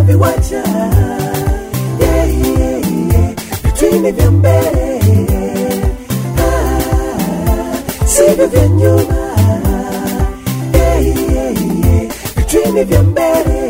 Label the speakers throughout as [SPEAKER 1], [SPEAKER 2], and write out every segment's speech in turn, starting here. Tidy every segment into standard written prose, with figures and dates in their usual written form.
[SPEAKER 1] twaviwacha. Vitwini vya mbele sivyo vya nyuma. Vitwini vya mbele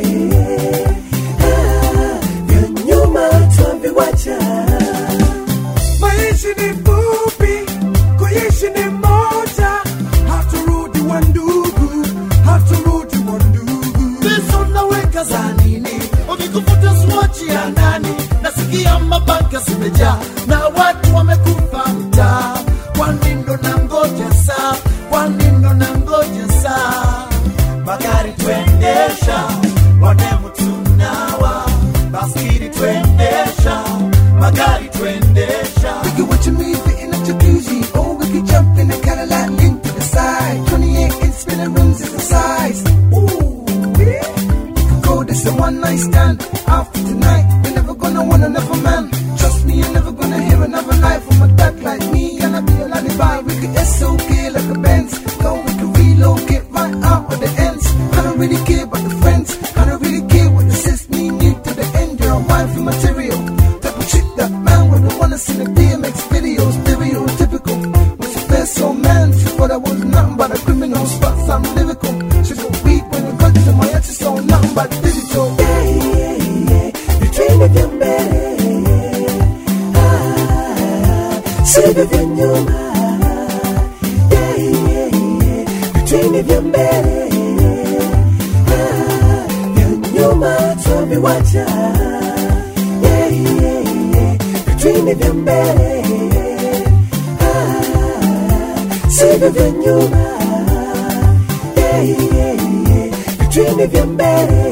[SPEAKER 1] vya nyuma twaviwacha.
[SPEAKER 2] Maisha ni fupi, kuishi ni moja. Haturudi wandugu, haturudi wandugu.
[SPEAKER 3] Pesa unaweka za nini? Ukikufuta swachi ya nani? Nasikia mabanka zimejaa na watu wamekufa mtaa. Kwa nini ndo nangoja saa? Kwa nini ndo nangoja saa? Magari tuendesha, wademu tunawa. Baskiri tuendesha, magari tuendesha.
[SPEAKER 2] We can watch a movie in a jacuzzi, or we can jump in a Cadillac link to the side. 28-inch spinning rims is the size. Ooh, yeah. You can call this a one-night stand. After tonight, we're never gonna want another man. Trust me, you're never gonna hear another lie from a duck like me. Gonna be a lullaby. We can SOK like a Benz. Go, we can relocate right out of the ends. I don't really care about the friends. I don't really care what the sis me new to the end. You're a wife for material. Type of chick that man wouldn't wanna see the DMX videos. Stereotypical. When she first saw man, she thought I was nothing but a criminal. Spots I'm lyrical. She got weak when it got to my head. She saw nothing but digital.
[SPEAKER 1] Vitwini vya mbele sivyo vya nyuma. Vitwini vya mbele vya nyuma twaviwacha. Vitwini vya mbele sivyo vya nyuma. Vitwini vya mbele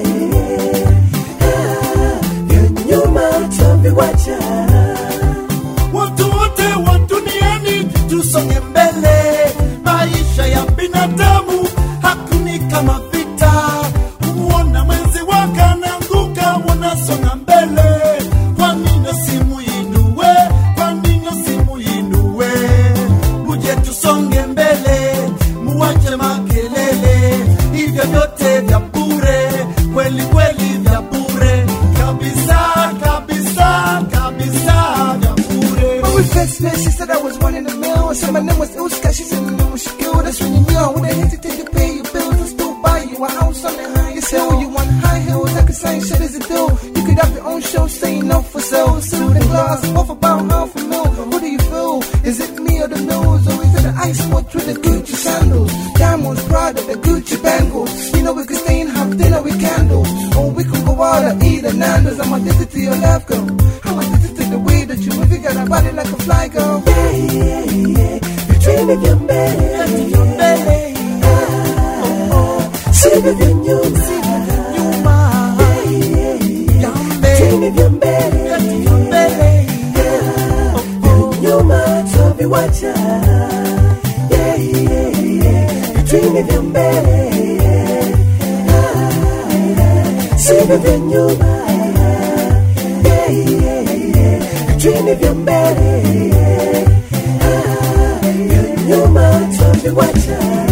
[SPEAKER 1] vya nyuma twaviwacha.
[SPEAKER 3] Watu wote wa duniani tusonge mbele. Maisha ya binadamu hakuni kama vita. Uona mwenzi wako anaanguka, wanasonga mbele. Kwa nini simuinue? Kwa nini simuinue? Uje tusonge mbele, muache makelele. Hivyo vyote vya bure, kweli kweli vya bure. Kabisa, kabisa, kabisa vya bure.
[SPEAKER 2] When we first met, she said I was one in a million. I said my name was Uska. She said no, she killed us when you knew I wouldn't hesitate to pay your bills and still buy you a house on the highest hill. You want high heels, I could say shit as a deal. You could have your own show, saying no for sale. Suit and glass, off about half a mil. Who do you feel? Is it me or the nose? Or is it the ice watch with the Gucci sandals? Diamonds, Prada, the Gucci bangles. You know we could stay and have dinner with candles. Or we could go out and eat at Nando's. I'm addicted to your love, girl. I'm addicted to the way that you move. You got a body like a fly, girl.
[SPEAKER 1] Vitwini vya mbele sivyo vya nyuma. Vitwini vya mbele vya nyuma twaviwacha. Vitwini vya mbele sivyo vya nyuma. Vitwini vya mbele vya nyuma twaviwacha.